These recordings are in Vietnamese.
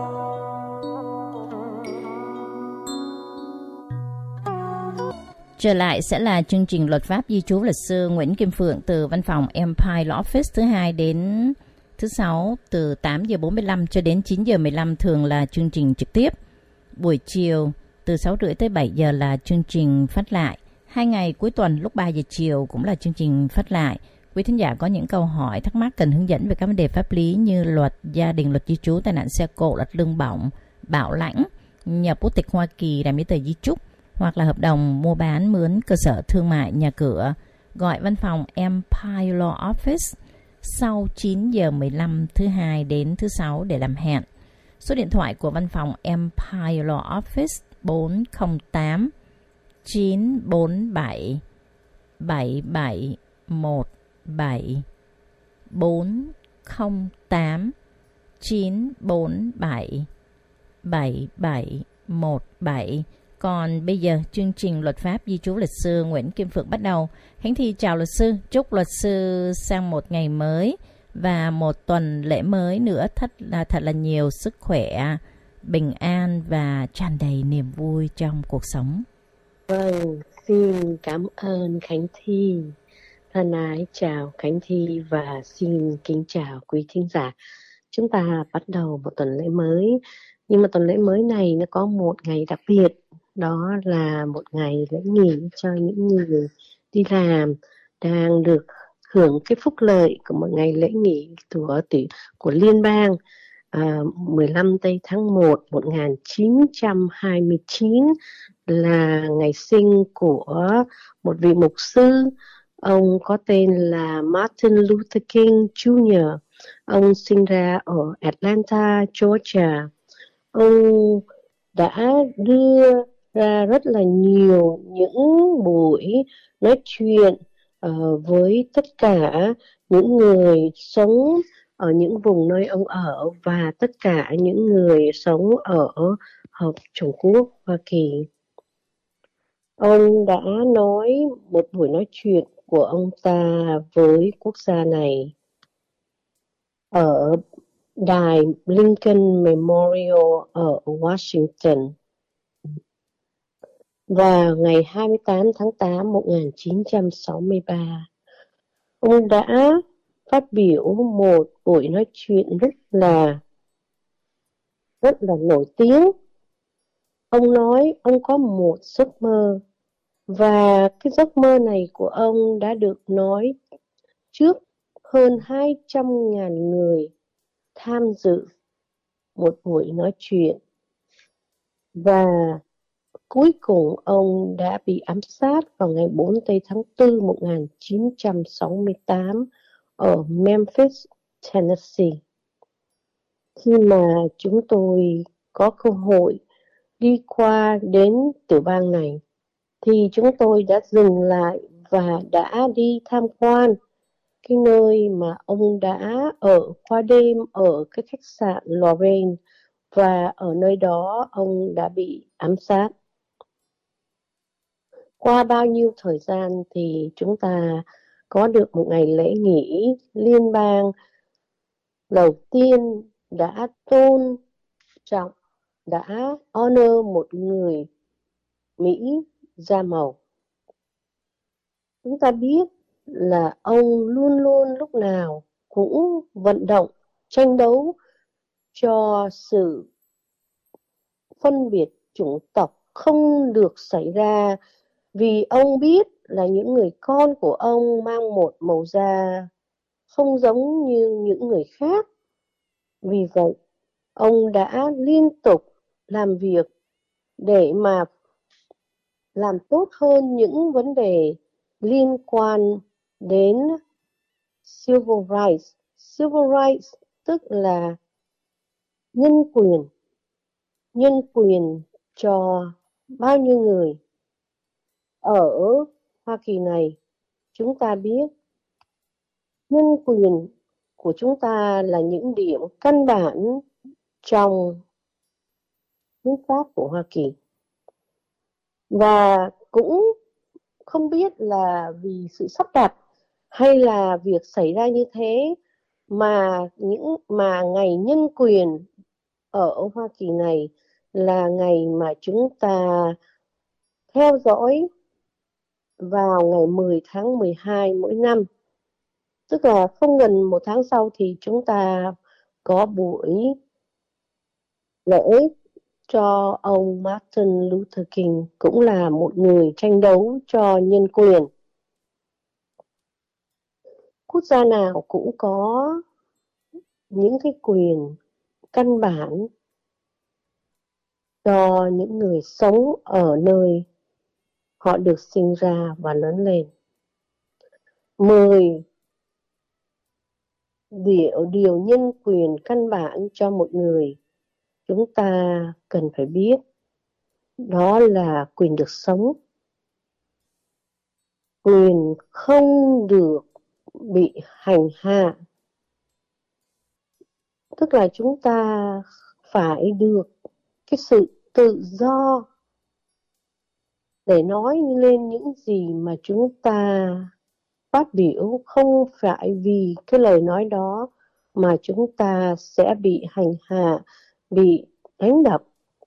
Trở lại sẽ là chương trình luật pháp di trú luật sư Nguyễn Kim Phượng từ văn phòng Empire Law Office thứ 2 đến thứ 6 từ 8 giờ 45 cho đến 9 giờ 15 thường là chương trình trực tiếp. Buổi chiều từ 6 rưỡi tới 7 giờ là chương trình phát lại. 2 ngày cuối tuần lúc 3 giờ chiều cũng là chương trình phát lại. Quý thính giả có những câu hỏi thắc mắc cần hướng dẫn về các vấn đề pháp lý như luật gia đình, luật di trú, tai nạn xe cộ, luật lương bổng, bảo lãnh, nhập quốc tịch Hoa Kỳ, làm giấy tờ di trúc, hoặc là hợp đồng mua bán mướn cơ sở thương mại, nhà cửa, gọi văn phòng Empire Law Office sau 9 giờ 15 thứ 2 đến thứ 6 để làm hẹn. Số điện thoại của văn phòng Empire Law Office 408 947 7717 408 947 7717. Còn bây giờ chương trình luật pháp di trú luật sư Nguyễn Kim Phượng bắt đầu. Khánh Thi chào luật sư, chúc luật sư sang một ngày mới và một tuần lễ mới nữa thật là nhiều sức khỏe, bình an và tràn đầy niềm vui trong cuộc sống. Vâng, xin cảm ơn Khánh Thi. Thân ái chào Khánh Thi và xin kính chào quý thính giả. Chúng ta bắt đầu một tuần lễ mới, nhưng mà tuần lễ mới này nó có một ngày đặc biệt. Đó là một ngày lễ nghỉ cho những người đi làm đang được hưởng cái phúc lợi của một ngày lễ nghỉ của liên bang 15 tây tháng 1 1929 là ngày sinh của một vị mục sư. Ông có tên là Martin Luther King Jr. Ông sinh ra ở Atlanta, Georgia. Ông đã đưa ra rất là nhiều những buổi nói chuyện với tất cả những người sống ở những vùng nơi ông ở và tất cả những người sống ở Hợp Chủng Quốc Hoa Kỳ. Ông đã nói một buổi nói chuyện của ông ta với quốc gia này ở đài Lincoln Memorial ở Washington vào ngày 28 tháng 8 1963. Ông đã phát biểu một buổi nói chuyện rất là nổi tiếng. Ông nói ông có một giấc mơ và cái giấc mơ này của ông đã được nói trước hơn 200.000 người tham dự một buổi nói chuyện. Và cuối cùng ông đã bị ám sát vào ngày 4 tây tháng 4 1968 ở Memphis, Tennessee. Khi mà chúng tôi có cơ hội đi qua đến tiểu bang này thì chúng tôi đã dừng lại và đã đi tham quan cái nơi mà ông đã ở qua đêm ở cái khách sạn Lorraine, và ở nơi đó ông đã bị ám sát. Qua bao nhiêu thời gian thì chúng ta có được một ngày lễ nghỉ liên bang đầu tiên đã tôn trọng, đã honor một người Mỹ da màu. Chúng ta biết là ông luôn luôn lúc nào cũng vận động, tranh đấu cho sự phân biệt chủng tộc không được xảy ra, vì ông biết là những người con của ông mang một màu da không giống như những người khác. Vì vậy, ông đã liên tục làm việc để mà làm tốt hơn những vấn đề liên quan đến civil rights. Civil rights tức là nhân quyền cho bao nhiêu người. Ở Hoa Kỳ này, chúng ta biết nhân quyền của chúng ta là những điểm căn bản trong hiến pháp của Hoa Kỳ. Và cũng không biết là vì sự sắp đặt hay là việc xảy ra như thế mà ngày nhân quyền ở Hoa Kỳ này là ngày mà chúng ta theo dõi vào ngày 10 tháng 12 mỗi năm. Tức là không gần một tháng sau thì chúng ta có buổi lễ cho ông Martin Luther King, cũng là một người tranh đấu cho nhân quyền. Quốc gia nào cũng có những cái quyền căn bản cho những người sống ở nơi họ được sinh ra và lớn lên. 10 điều nhân quyền căn bản cho một người chúng ta cần phải biết, đó là quyền được sống, quyền không được bị hành hạ, tức là chúng ta phải được cái sự tự do để nói lên những gì mà chúng ta phát biểu, không phải vì cái lời nói đó mà chúng ta sẽ bị hành hạ, bị đánh đập.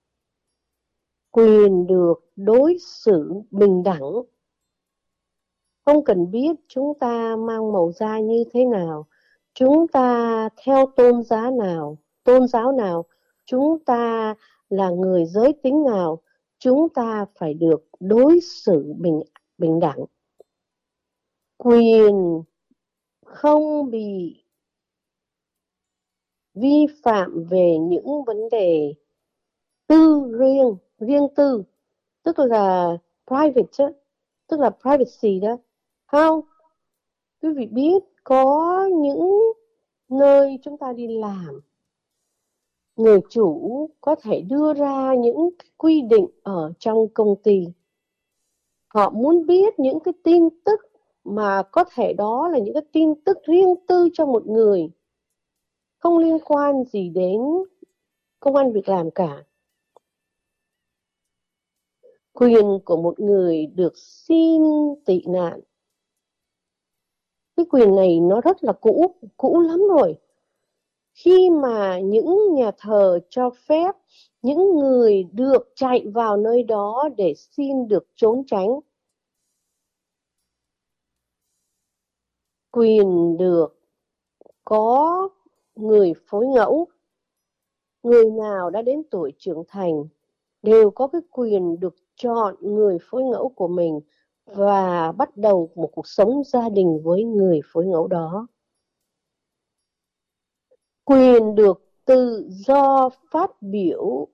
Quyền được đối xử bình đẳng, không cần biết chúng ta mang màu da như thế nào, chúng ta theo tôn giáo nào, chúng ta là người giới tính nào, chúng ta phải được đối xử bình đẳng. Quyền không bị vi phạm về những vấn đề riêng tư, tức là private, tức là privacy đó. Không, quý vị biết có những nơi chúng ta đi làm, người chủ có thể đưa ra những quy định ở trong công ty. Họ muốn biết những cái tin tức mà có thể đó là những cái tin tức riêng tư cho một người, không liên quan gì đến công ăn việc làm cả. Quyền của một người được xin tị nạn, cái quyền này nó rất là cũ lắm rồi. Khi mà những nhà thờ cho phép những người được chạy vào nơi đó để xin được trốn tránh. Quyền được có người phối ngẫu, người nào đã đến tuổi trưởng thành đều có cái quyền được chọn người phối ngẫu của mình và bắt đầu một cuộc sống gia đình với người phối ngẫu đó. Quyền được tự do phát biểu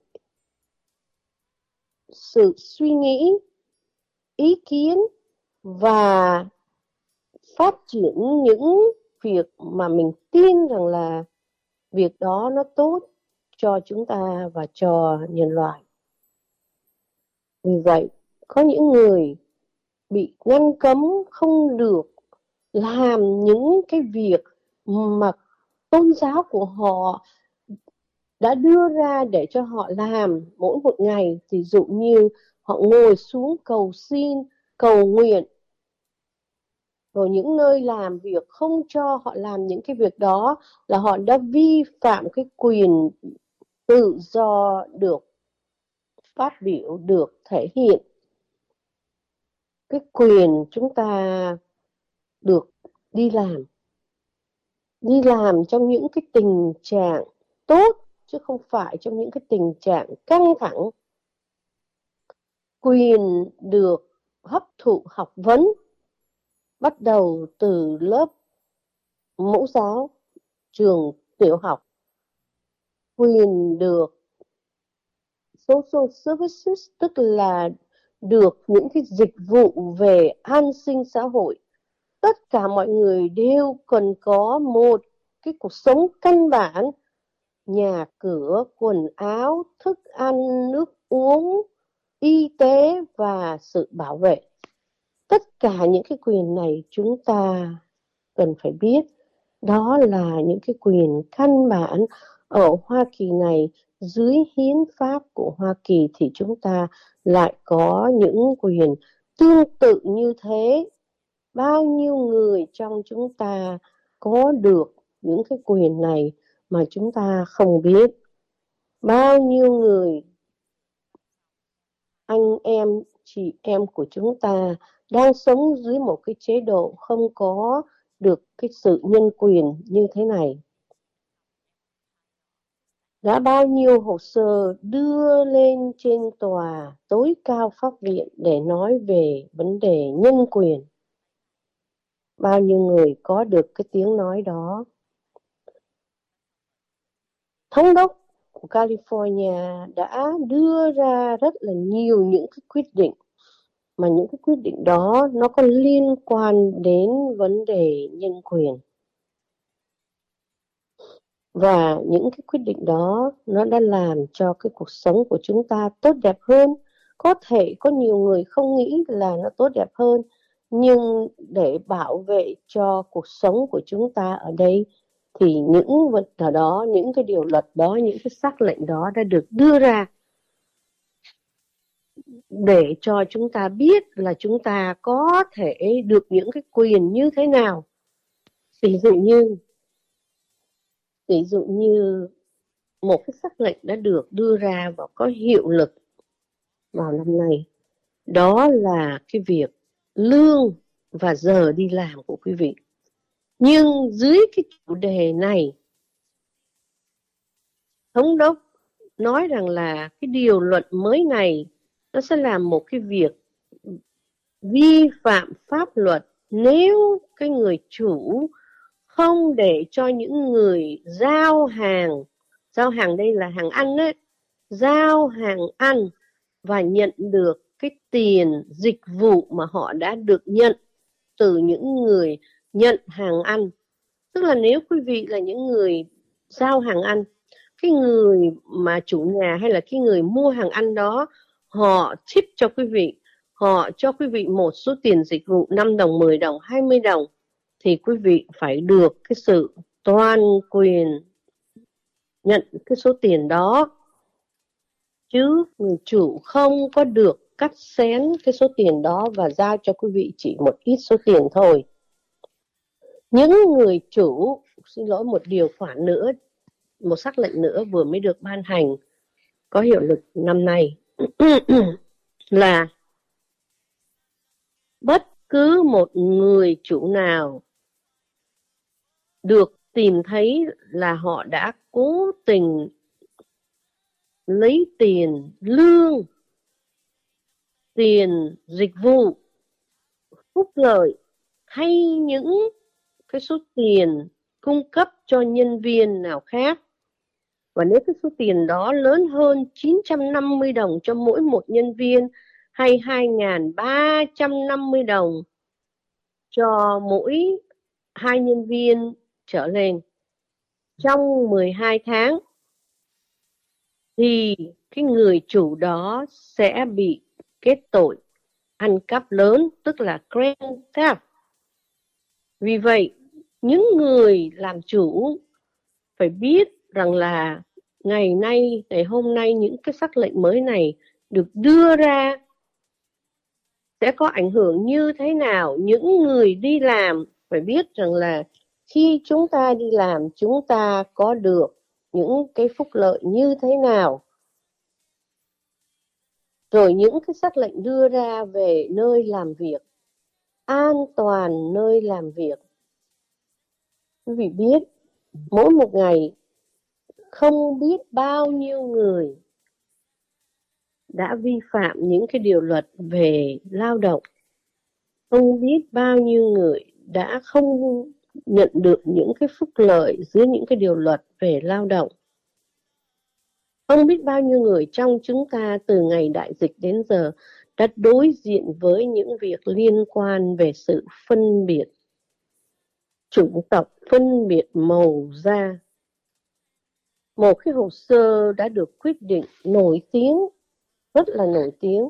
sự suy nghĩ, ý kiến và phát triển những việc mà mình tin rằng là việc đó nó tốt cho chúng ta và cho nhân loại. Vì vậy, có những người bị ngăn cấm không được làm những cái việc mà tôn giáo của họ đã đưa ra để cho họ làm mỗi một ngày. Ví dụ như họ ngồi xuống cầu xin, cầu nguyện, rồi những nơi làm việc không cho họ làm những cái việc đó là họ đã vi phạm cái quyền tự do được phát biểu, được thể hiện. Cái quyền chúng ta được đi làm trong những cái tình trạng tốt chứ không phải trong những cái tình trạng căng thẳng. Quyền được hấp thụ học vấn bắt đầu từ lớp mẫu giáo, trường tiểu học. Quyền được social services, tức là được những cái dịch vụ về an sinh xã hội. Tất cả mọi người đều cần có một cái cuộc sống căn bản, nhà cửa, quần áo, thức ăn, nước uống, y tế và sự bảo vệ. Tất cả những cái quyền này chúng ta cần phải biết, đó là những cái quyền căn bản ở Hoa Kỳ này. Dưới hiến pháp của Hoa Kỳ thì chúng ta lại có những quyền tương tự như thế. Bao nhiêu người trong chúng ta có được những cái quyền này mà chúng ta không biết. bao nhiêu người anh em, chị em của chúng ta đang sống dưới một cái chế độ không có được cái sự nhân quyền như thế này. Đã bao nhiêu hồ sơ đưa lên trên tòa tối cao pháp viện để nói về vấn đề nhân quyền. Bao nhiêu người có được cái tiếng nói đó. Thống đốc của California đã đưa ra rất là nhiều những cái quyết định, mà những cái quyết định đó nó có liên quan đến vấn đề nhân quyền. Và những cái quyết định đó nó đã làm cho cái cuộc sống của chúng ta tốt đẹp hơn. Có thể có nhiều người không nghĩ là nó tốt đẹp hơn, nhưng để bảo vệ cho cuộc sống của chúng ta ở đây thì những vật đó, những cái điều luật đó, những cái sắc lệnh đó đã được đưa ra để cho chúng ta biết là chúng ta có thể được những cái quyền như thế nào. Ví dụ như một cái sắc lệnh đã được đưa ra và có hiệu lực vào năm nay, đó là cái việc lương và giờ đi làm của quý vị. Nhưng dưới cái chủ đề này, thống đốc nói rằng là cái điều luật mới này nó sẽ làm một cái việc vi phạm pháp luật nếu cái người chủ không để cho những người giao hàng đây là hàng ăn đấy, giao hàng ăn và nhận được cái tiền dịch vụ mà họ đã được nhận từ những người nhận hàng ăn. Tức là nếu quý vị là những người giao hàng ăn, cái người mà chủ nhà hay là cái người mua hàng ăn đó, họ tip cho quý vị, họ cho quý vị một số tiền dịch vụ 5 đồng, 10 đồng, 20 đồng, thì quý vị phải được cái sự toàn quyền nhận cái số tiền đó. Chứ người chủ không có được cắt xén cái số tiền đó và giao cho quý vị chỉ một ít số tiền thôi. Những người chủ, xin lỗi, một điều khoản nữa, một sắc lệnh nữa vừa mới được ban hành có hiệu lực năm nay là bất cứ một người chủ nào được tìm thấy là họ đã cố tình lấy tiền lương, tiền dịch vụ, phúc lợi hay những cái số tiền cung cấp cho nhân viên nào khác, và nếu cái số tiền đó lớn hơn 950 đồng cho mỗi một nhân viên hay 2.350 đồng cho mỗi 2 nhân viên trở lên trong 12 tháng, thì cái người chủ đó sẽ bị kết tội ăn cắp lớn, tức là grand theft. Vì vậy, những người làm chủ phải biết rằng là ngày hôm nay những cái sắc lệnh mới này được đưa ra sẽ có ảnh hưởng như thế nào. Những người đi làm phải biết rằng là khi chúng ta đi làm, chúng ta có được những cái phúc lợi như thế nào. Rồi những cái sắc lệnh đưa ra về nơi làm việc, an toàn nơi làm việc. Quý vị biết, mỗi một ngày không biết bao nhiêu người đã vi phạm những cái điều luật về lao động. Không biết bao nhiêu người đã không nhận được những cái phúc lợi dưới những cái điều luật về lao động. Không biết bao nhiêu người trong chúng ta từ ngày đại dịch đến giờ đã đối diện với những việc liên quan về sự phân biệt chủng tộc, phân biệt màu da. Một cái hồ sơ đã được quyết định nổi tiếng, rất là nổi tiếng.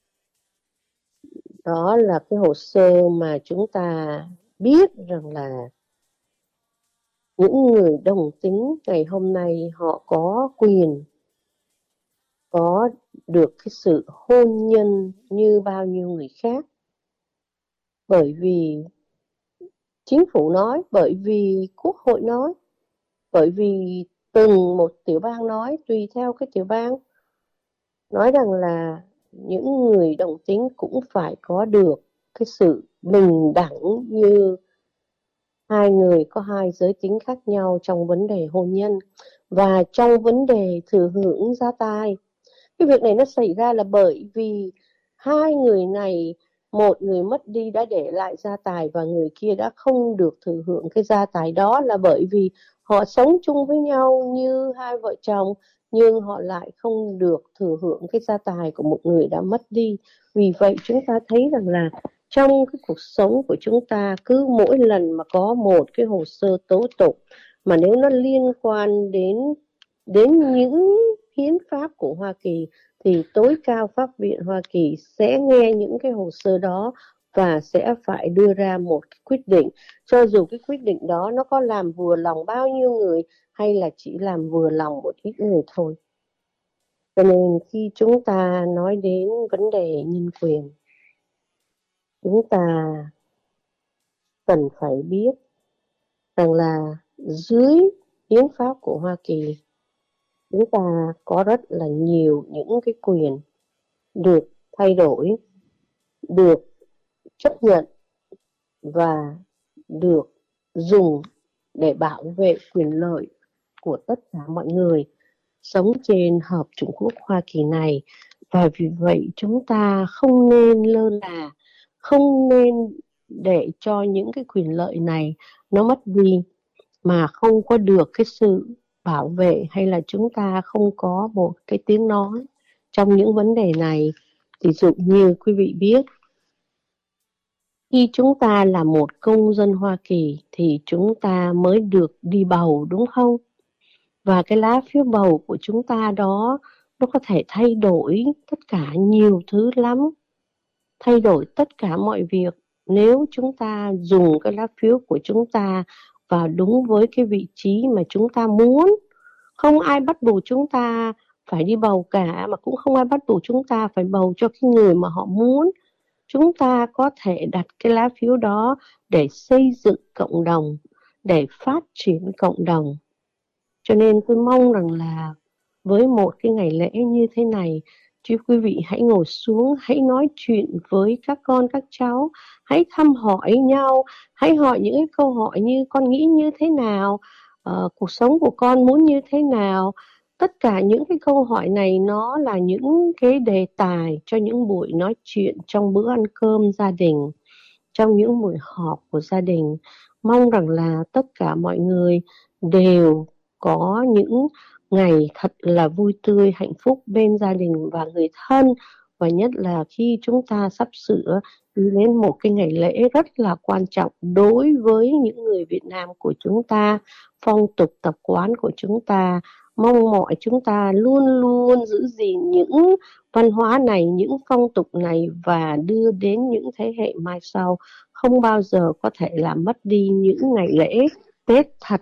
Đó là cái hồ sơ mà chúng ta biết rằng là những người đồng tính ngày hôm nay họ có quyền có được cái sự hôn nhân như bao nhiêu người khác. Bởi vì chính phủ nói, bởi vì quốc hội nói, bởi vì từng một tiểu bang nói, tùy theo cái tiểu bang, nói rằng là những người đồng tính cũng phải có được cái sự bình đẳng như hai người có hai giới tính khác nhau trong vấn đề hôn nhân và trong vấn đề thừa hưởng gia tài. Cái việc này nó xảy ra là bởi vì hai người này, một người mất đi đã để lại gia tài và người kia đã không được thừa hưởng cái gia tài đó, là bởi vì họ sống chung với nhau như hai vợ chồng nhưng họ lại không được thừa hưởng cái gia tài của một người đã mất đi. Vì vậy chúng ta thấy rằng là trong cái cuộc sống của chúng ta, cứ mỗi lần mà có một cái hồ sơ tố tụng mà nếu nó liên quan đến những hiến pháp của Hoa Kỳ thì tối cao pháp viện Hoa Kỳ sẽ nghe những cái hồ sơ đó và sẽ phải đưa ra một cái quyết định, cho dù cái quyết định đó nó có làm vừa lòng bao nhiêu người hay là chỉ làm vừa lòng một ít người thôi. Cho nên khi chúng ta nói đến vấn đề nhân quyền, chúng ta cần phải biết rằng là dưới hiến pháp của Hoa Kỳ, chúng ta có rất là nhiều những cái quyền được thay đổi, được chấp nhận và được dùng để bảo vệ quyền lợi của tất cả mọi người sống trên hợp chủng quốc Hoa Kỳ này. Và vì vậy chúng ta không nên lơ là, không nên để cho những cái quyền lợi này nó mất đi mà không có được cái sự bảo vệ, hay là chúng ta không có một cái tiếng nói trong những vấn đề này. Ví dụ như quý vị biết, khi chúng ta là một công dân Hoa Kỳ thì chúng ta mới được đi bầu, đúng không? Và cái lá phiếu bầu của chúng ta đó, nó có thể thay đổi tất cả nhiều thứ lắm, thay đổi tất cả mọi việc nếu chúng ta dùng cái lá phiếu của chúng ta vào đúng với cái vị trí mà chúng ta muốn. Không ai bắt buộc chúng ta phải đi bầu cả, mà cũng không ai bắt buộc chúng ta phải bầu cho cái người mà họ muốn. Chúng ta có thể đặt cái lá phiếu đó để xây dựng cộng đồng, để phát triển cộng đồng. Cho nên tôi mong rằng là với một cái ngày lễ như thế này, chứ quý vị hãy ngồi xuống, hãy nói chuyện với các con các cháu, hãy thăm hỏi nhau, hãy hỏi những cái câu hỏi như con nghĩ như thế nào, cuộc sống của con muốn như thế nào. Tất cả những cái câu hỏi này nó là những cái đề tài cho những buổi nói chuyện trong bữa ăn cơm gia đình, trong những buổi họp của gia đình. Mong rằng là tất cả mọi người đều có những ngày thật là vui tươi, hạnh phúc bên gia đình và người thân. Và nhất là khi chúng ta sắp sửa đi đến một cái ngày lễ rất là quan trọng đối với những người Việt Nam của chúng ta, phong tục tập quán của chúng ta. Mong mọi chúng ta luôn luôn giữ gìn những văn hóa này, những phong tục này và đưa đến những thế hệ mai sau không bao giờ có thể làm mất đi những ngày lễ Tết thật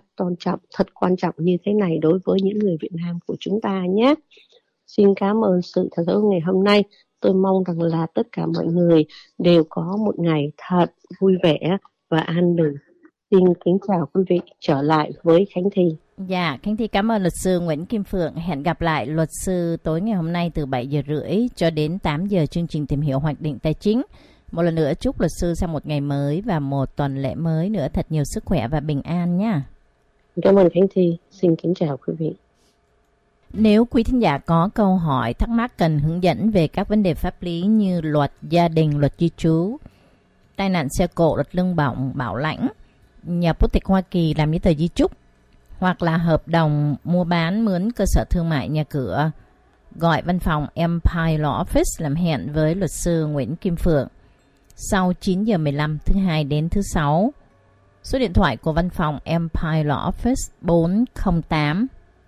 quan trọng như thế này đối với những người Việt Nam của chúng ta nhé. Xin cảm ơn sự theo dõi ngày hôm nay. Tôi mong rằng là tất cả mọi người đều có một ngày thật vui vẻ và an bình. Xin kính chào quý vị, trở lại với Khánh Thi. Dạ, Khánh Thi cảm ơn luật sư Nguyễn Kim Phượng. Hẹn gặp lại luật sư tối ngày hôm nay từ 7 giờ rưỡi cho đến 8 giờ chương trình Tìm hiểu hoạch định tài chính. Một lần nữa chúc luật sư sang một ngày mới và một tuần lễ mới nữa thật nhiều sức khỏe và bình an nhé. Cảm ơn Khánh Thi. Xin kính chào quý vị. Nếu quý thính giả có câu hỏi, thắc mắc cần hướng dẫn về các vấn đề pháp lý như luật gia đình, luật di trú, tai nạn xe cộ, luật lương bổng, bảo lãnh, nhà quốc tịch Hoa Kỳ làm giấy tờ di chúc, hoặc là hợp đồng mua bán mướn cơ sở thương mại nhà cửa, gọi văn phòng Empire Law Office làm hẹn với luật sư Nguyễn Kim Phượng sau 9 giờ 15 thứ Hai đến thứ Sáu. Số điện thoại của văn phòng Empire Law Office 408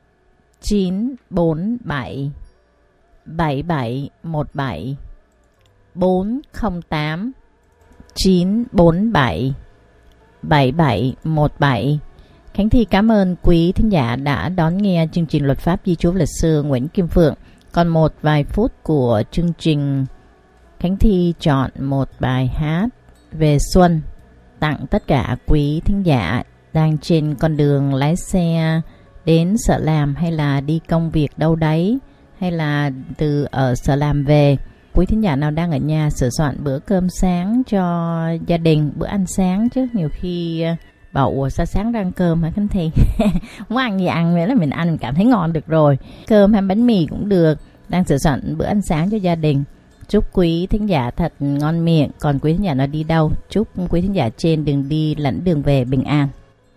947 7717 408 947 7717. Khánh Thi cảm ơn quý thính giả đã đón nghe chương trình Luật pháp di trú luật sư Nguyễn Kim Phượng. Còn một vài phút của chương trình, Khánh Thi chọn một bài hát về xuân tặng tất cả quý thính giả đang trên con đường lái xe đến sở làm hay là đi công việc đâu đấy, hay là từ ở sở làm về, quý thính giả nào đang ở nhà sửa soạn bữa cơm sáng cho gia đình, bữa ăn sáng chứ nhiều khi bảo ủa sao sáng ra ăn cơm hả Khánh Thi? Muốn ăn gì ăn, nghĩa là mình ăn mình cảm thấy ngon được rồi, cơm hay bánh mì cũng được, đang sửa soạn bữa ăn sáng cho gia đình. Chúc quý thính giả thật ngon miệng. Còn quý thính giả nó đi đâu, chúc quý thính giả trên đường đi lẫn đường về bình an.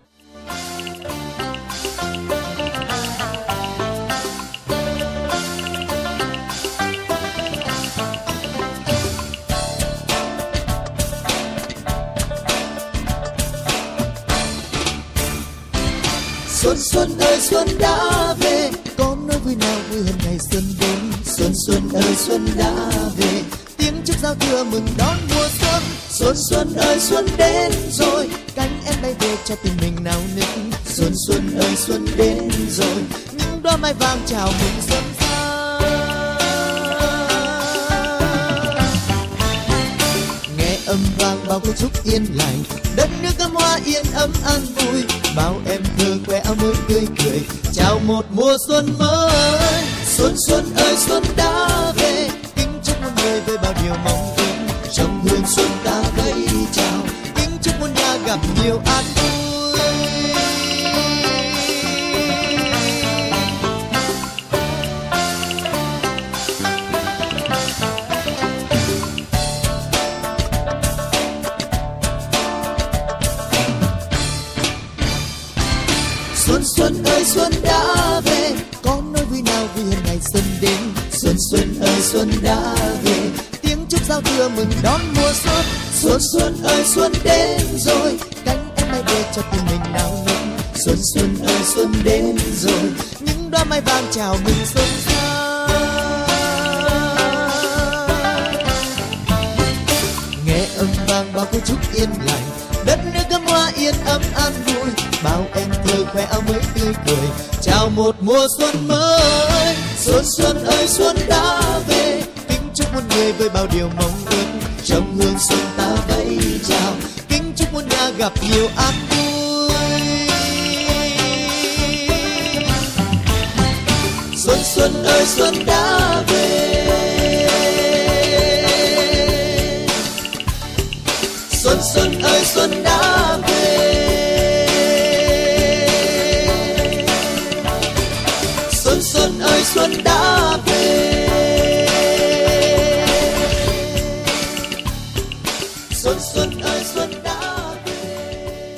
Xuân xuân ơi xuân đã về, có nỗi vui nào vui hơn ngày xuân đến. Xuân xuân ơi xuân đã về, tiếng chúc giao thừa mừng đón mùa xuân. Xuân xuân ơi xuân đến rồi, cánh em bay về cho tình mình náo nức. Xuân xuân ơi xuân đến rồi, những đóa mai vàng chào mừng xuân sang. Nghe âm vang bao câu chúc yên lành, đất nước cắm hoa yên ấm an vui. Bao em thơ khoe áo mới tươi cười, chào một mùa xuân mới. Xuân xuân ơi xuân đã về, kính chúc muôn người với bao điều mong ước. Trong hương xuân ta vẫy chào, kính chúc muôn nhà gặp nhiều an vui. Xuân xuân ơi xuân đã về, có nỗi vui nào vui hơn ngày xuân đến. Xuân xuân ơi xuân đã về, tiếng chúc giao thừa mừng đón mùa xuân. Xuân xuân ơi xuân đến rồi, cánh em bay về cho tình mình náo nức. Xuân xuân ơi xuân đến rồi, những đóa mai vàng chào mừng xuân sang. Nghe âm vang bao câu chúc yên lành, đất nước cắm hoa yên ấm an vui. Bao em thơ khoe áo mới tươi cười, chào một mùa xuân mới. Xuân xuân ơi xuân đã về, kính chúc muôn người với bao điều mong ước. Trong hương xuân ta vẫy chào, kính chúc muôn nhà gặp nhiều an vui. Xuân xuân ơi xuân đã về, xuân xuân ơi xuân đã về. Xuân xuân ơi xuân đã về, xuân xuân ơi xuân đã về.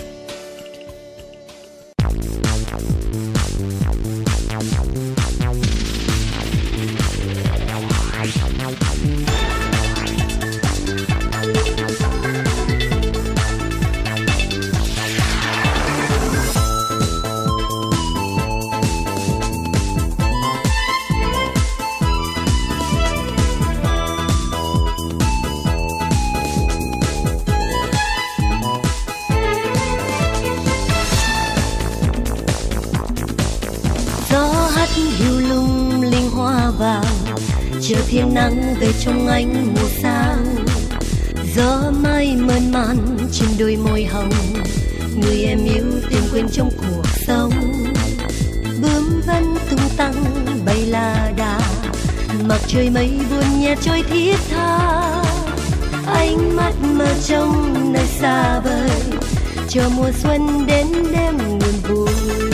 Chờ thiên nắng về trong ánh mùa sáng, gió mây mơn man trên đôi môi hồng, người em yêu tìm quên trong cuộc sống. Bướm vẫn tung tăng bay la đà, mặc trời mây buồn nhẹ trôi thiết tha. Ánh mắt mơ trong nơi xa vời, chờ mùa xuân đến đêm nguồn vui.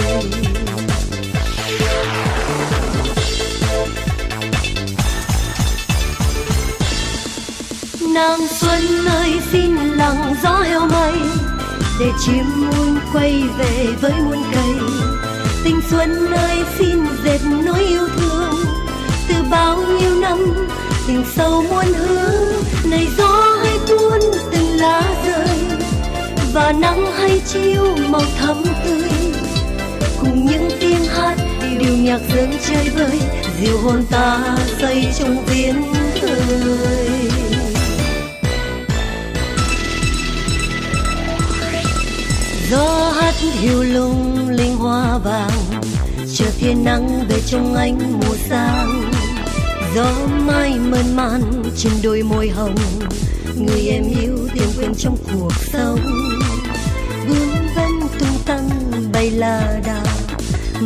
Nàng xuân ơi xin lặng gió heo mây, để chim muôn quay về với muôn cây. Tình xuân ơi xin dệt nỗi yêu thương, từ bao nhiêu năm tình sâu muôn hướng. Này gió hãy cuốn từng lá rơi, và nắng hãy chiếu màu thắm tươi. Cùng những tiếng hát điệu nhạc dâng chơi vơi, dịu hồn ta say trong tiếng cười. Gió hát hiu lung linh hoa vàng, chờ thiên nắng về trong ánh mùa sang. Gió mai mơn man trên đôi môi hồng, người em yêu tìm quên trong cuộc sống. Bướm vẫn tung tăng bay la đà,